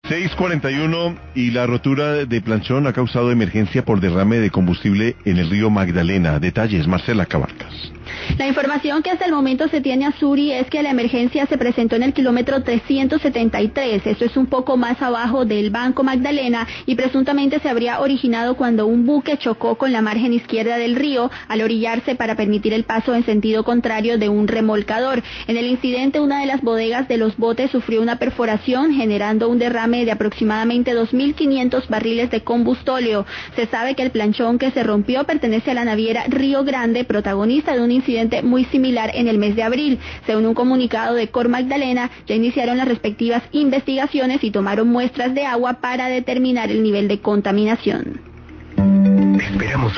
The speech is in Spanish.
6:41 y la rotura de planchón ha causado emergencia por derrame de combustible en el río Magdalena. Detalles, Marcela Cabarcas. La información que hasta el momento se tiene a Suri es que la emergencia se presentó en el kilómetro 373, esto es un poco más abajo del Banco Magdalena y presuntamente se habría originado cuando un buque chocó con la margen izquierda del río al orillarse para permitir el paso en sentido contrario de un remolcador. En el incidente, una de las bodegas de los botes sufrió una perforación generando un derrame de aproximadamente 2.500 barriles de combustóleo. Se sabe que el planchón que se rompió pertenece a la naviera Río Grande, protagonista de un incidente muy similar en el mes de abril. Según un comunicado de Cor Magdalena, ya iniciaron las respectivas investigaciones y tomaron muestras de agua para determinar el nivel de contaminación. Esperamos